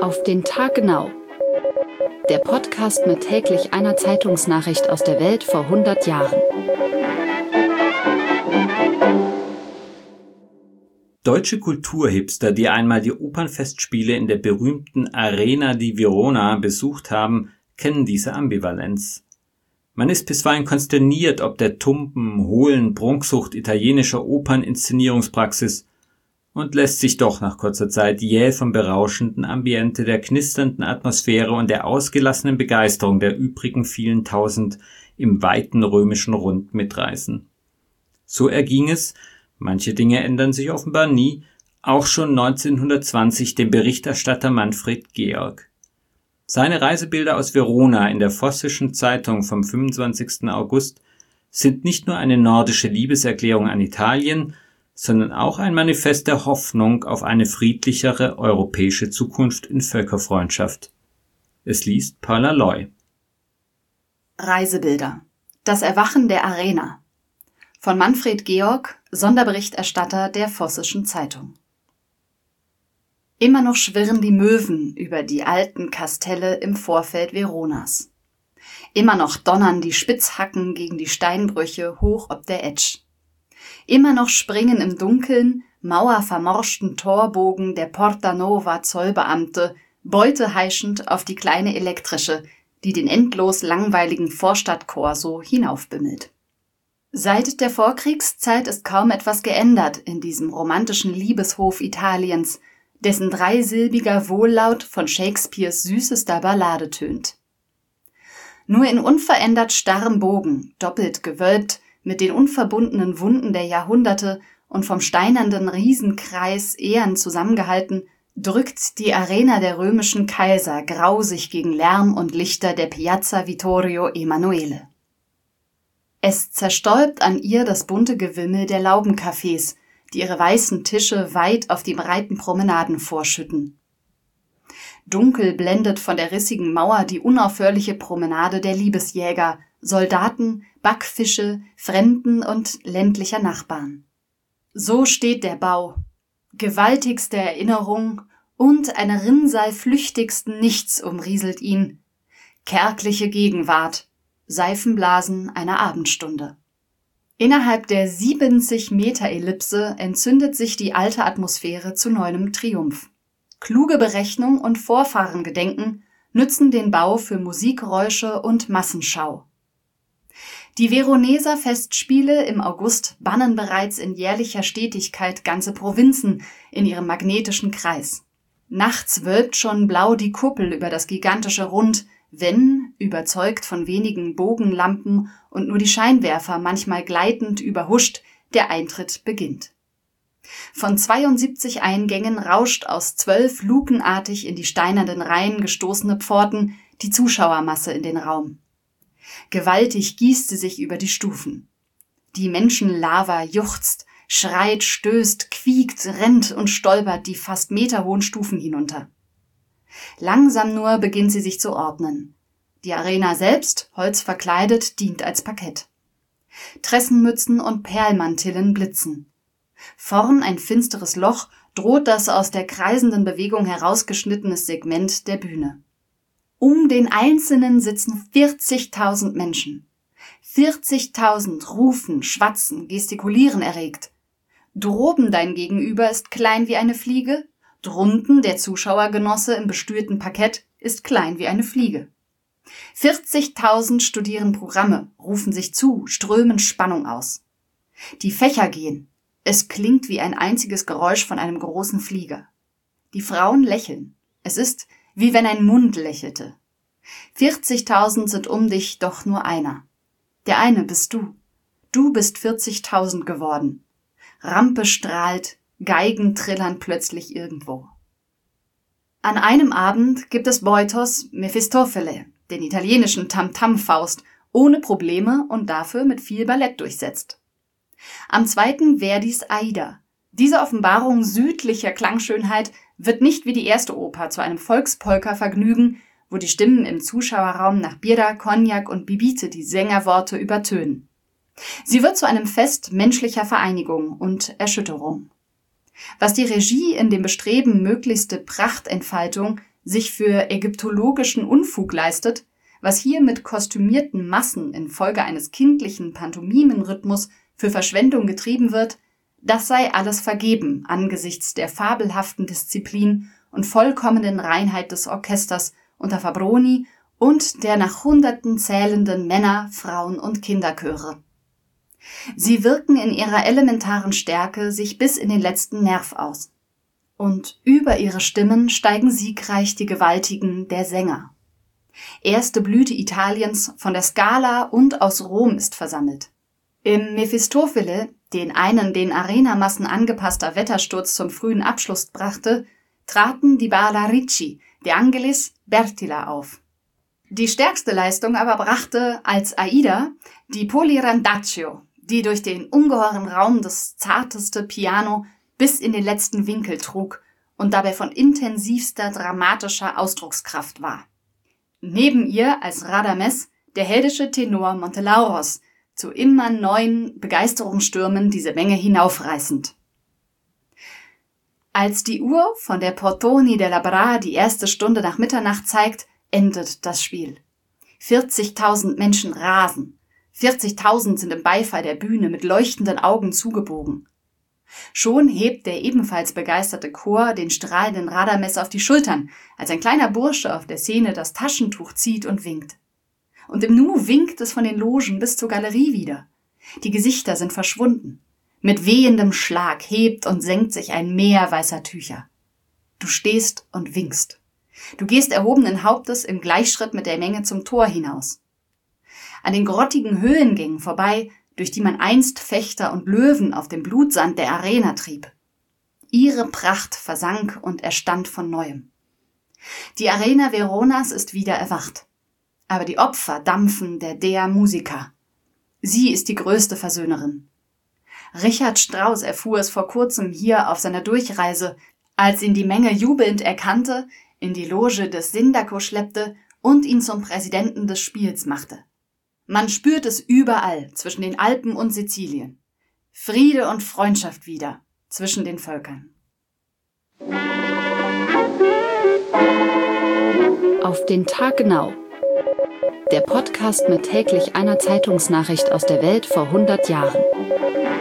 Auf den Tag genau. Der Podcast mit täglich einer Zeitungsnachricht aus der Welt vor 100 Jahren. Deutsche Kulturhipster, die einmal die Opernfestspiele in der berühmten Arena di Verona besucht haben, kennen diese Ambivalenz. Man ist bisweilen konsterniert ob der tumpen, hohlen Prunksucht italienischer Operninszenierungspraxis und lässt sich doch nach kurzer Zeit jäh vom berauschenden Ambiente, der knisternden Atmosphäre und der ausgelassenen Begeisterung der übrigen vielen Tausend im weiten römischen Rund mitreißen. So erging es, manche Dinge ändern sich offenbar nie, auch schon 1920 dem Berichterstatter Manfred Georg. Seine Reisebilder aus Verona in der Vossischen Zeitung vom 25. August sind nicht nur eine nordische Liebeserklärung an Italien, sondern auch ein Manifest der Hoffnung auf eine friedlichere europäische Zukunft in Völkerfreundschaft. Es liest Paula Loy. Reisebilder. Das Erwachen der Arena. Von Manfred Georg, Sonderberichterstatter der Vossischen Zeitung. Immer noch schwirren die Möwen über die alten Kastelle im Vorfeld Veronas. Immer noch donnern die Spitzhacken gegen die Steinbrüche hoch ob der Etsch. Immer noch springen im Dunkeln, mauervermorschten Torbogen der Porta Nova Zollbeamte, Beute heischend auf die kleine elektrische, die den endlos langweiligen Vorstadtkorso hinaufbimmelt. Seit der Vorkriegszeit ist kaum etwas geändert in diesem romantischen Liebeshof Italiens, dessen dreisilbiger Wohllaut von Shakespeares süßester Ballade tönt. Nur in unverändert starrem Bogen, doppelt gewölbt, mit den unverbundenen Wunden der Jahrhunderte und vom steinernen Riesenkreis ehern zusammengehalten, drückt die Arena der römischen Kaiser grausig gegen Lärm und Lichter der Piazza Vittorio Emanuele. Es zerstäubt an ihr das bunte Gewimmel der Laubencafés, die ihre weißen Tische weit auf die breiten Promenaden vorschütten. Dunkel blendet von der rissigen Mauer die unaufhörliche Promenade der Liebesjäger, Soldaten, Backfische, Fremden und ländlicher Nachbarn. So steht der Bau, gewaltigste Erinnerung und eine Rinnsal flüchtigsten Nichts umrieselt ihn, kärgliche Gegenwart, Seifenblasen einer Abendstunde. Innerhalb der 70-Meter-Ellipse entzündet sich die alte Atmosphäre zu neuem Triumph. Kluge Berechnung und Vorfahrengedenken nützen den Bau für Musikgeräusche und Massenschau. Die Veroneser Festspiele im August bannen bereits in jährlicher Stetigkeit ganze Provinzen in ihrem magnetischen Kreis. Nachts wölbt schon blau die Kuppel über das gigantische Rund, wenn, überzeugt von wenigen Bogenlampen und nur die Scheinwerfer manchmal gleitend überhuscht, der Eintritt beginnt. Von 72 Eingängen rauscht aus 12 lukenartig in die steinernen Reihen gestoßene Pforten die Zuschauermasse in den Raum. Gewaltig gießt sie sich über die Stufen. Die Menschenlava juchzt, schreit, stößt, quiekt, rennt und stolpert die fast meterhohen Stufen hinunter. Langsam nur beginnt sie sich zu ordnen. Die Arena selbst, holzverkleidet, dient als Parkett. Tressenmützen und Perlmantillen blitzen. Vorn ein finsteres Loch droht das aus der kreisenden Bewegung herausgeschnittenes Segment der Bühne. Um den Einzelnen sitzen 40.000 Menschen. 40.000 rufen, schwatzen, gestikulieren erregt. Droben dein Gegenüber ist klein wie eine Fliege, drunten der Zuschauergenosse im bestühlten Parkett ist klein wie eine Fliege. 40.000 studieren Programme, rufen sich zu, strömen Spannung aus. Die Fächer gehen. Es klingt wie ein einziges Geräusch von einem großen Flieger. Die Frauen lächeln. Es ist, wie wenn ein Mund lächelte. 40.000 sind um dich, doch nur einer. Der eine bist du. Du bist 40.000 geworden. Rampe strahlt, Geigen trillern plötzlich irgendwo. An einem Abend gibt es Boitos Mefistofele, den italienischen Tam-Tam-Faust, ohne Probleme und dafür mit viel Ballett durchsetzt. Am zweiten Verdis Aida. Diese Offenbarung südlicher Klangschönheit wird nicht wie die erste Oper zu einem Volkspolka-Vergnügen, wo die Stimmen im Zuschauerraum nach Birra, Cognac und Bibite die Sängerworte übertönen. Sie wird zu einem Fest menschlicher Vereinigung und Erschütterung. Was die Regie in dem Bestreben, möglichste Prachtentfaltung sich für ägyptologischen Unfug leistet, was hier mit kostümierten Massen infolge eines kindlichen Pantomimenrhythmus für Verschwendung getrieben wird, das sei alles vergeben angesichts der fabelhaften Disziplin und vollkommenen Reinheit des Orchesters unter Fabroni und der nach Hunderten zählenden Männer-, Frauen- und Kinderchöre. Sie wirken in ihrer elementaren Stärke sich bis in den letzten Nerv aus. Und über ihre Stimmen steigen siegreich die Gewaltigen der Sänger. Erste Blüte Italiens von der Scala und aus Rom ist versammelt. Im Mefistofele, den Arenamassen angepasster Wettersturz zum frühen Abschluss brachte, traten die Balla Ricci, De Angelis, Bertila auf. Die stärkste Leistung aber brachte als Aida die Polirandaccio, die durch den ungeheuren Raum das zarteste Piano bis in den letzten Winkel trug und dabei von intensivster dramatischer Ausdruckskraft war. Neben ihr als Radames der heldische Tenor Montelauros, zu immer neuen Begeisterungsstürmen diese Menge hinaufreißend. Als die Uhr von der Portoni della Bra die erste Stunde nach Mitternacht zeigt, endet das Spiel. 40.000 Menschen rasen. 40.000 sind im Beifall der Bühne mit leuchtenden Augen zugebogen. Schon hebt der ebenfalls begeisterte Chor den strahlenden Radames auf die Schultern, als ein kleiner Bursche auf der Szene das Taschentuch zieht und winkt. Und im Nu winkt es von den Logen bis zur Galerie wieder. Die Gesichter sind verschwunden. Mit wehendem Schlag hebt und senkt sich ein Meer weißer Tücher. Du stehst und winkst. Du gehst erhobenen Hauptes im Gleichschritt mit der Menge zum Tor hinaus. An den grottigen Höhlengängen vorbei, durch die man einst Fechter und Löwen auf dem Blutsand der Arena trieb. Ihre Pracht versank und erstand von Neuem. Die Arena Veronas ist wieder erwacht. Aber die Opfer dampfen der Dea Musica. Sie ist die größte Versöhnerin. Richard Strauss erfuhr es vor kurzem hier auf seiner Durchreise, als ihn die Menge jubelnd erkannte, in die Loge des Sindaco schleppte und ihn zum Präsidenten des Spiels machte. Man spürt es überall zwischen den Alpen und Sizilien. Friede und Freundschaft wieder zwischen den Völkern. Auf den Tag genau. Der Podcast mit täglich einer Zeitungsnachricht aus der Welt vor 100 Jahren.